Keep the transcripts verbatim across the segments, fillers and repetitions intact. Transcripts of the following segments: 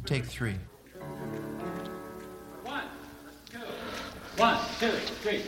Take three. One, two, one, two, three.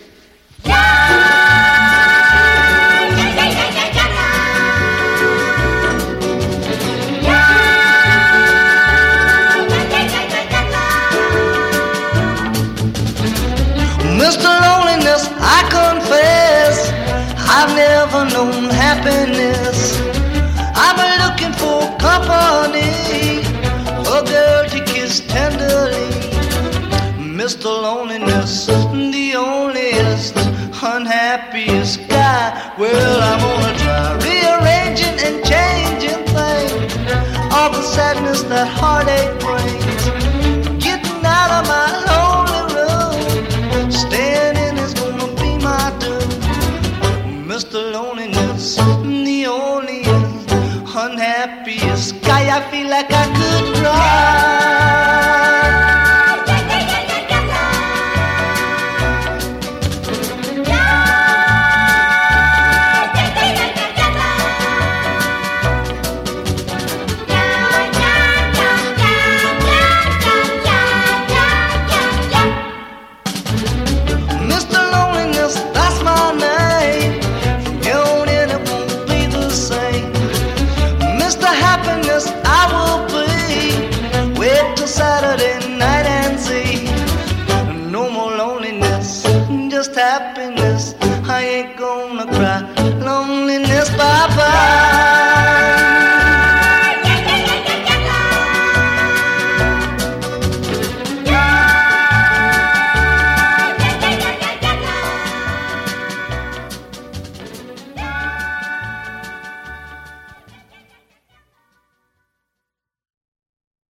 Mister Loneliness, I confess, I've never known happiness. I've been looking for company, a girl to kiss tenderly. Mister Loneliness, the onlyest, unhappiest guy. Well, I'm gonna try rearranging and changing things, all the sadness that heartache brings. Getting out of my lonely room, staying in is gonna be my doom. Mister Loneliness, the onlyest, unhappiest guy. I feel like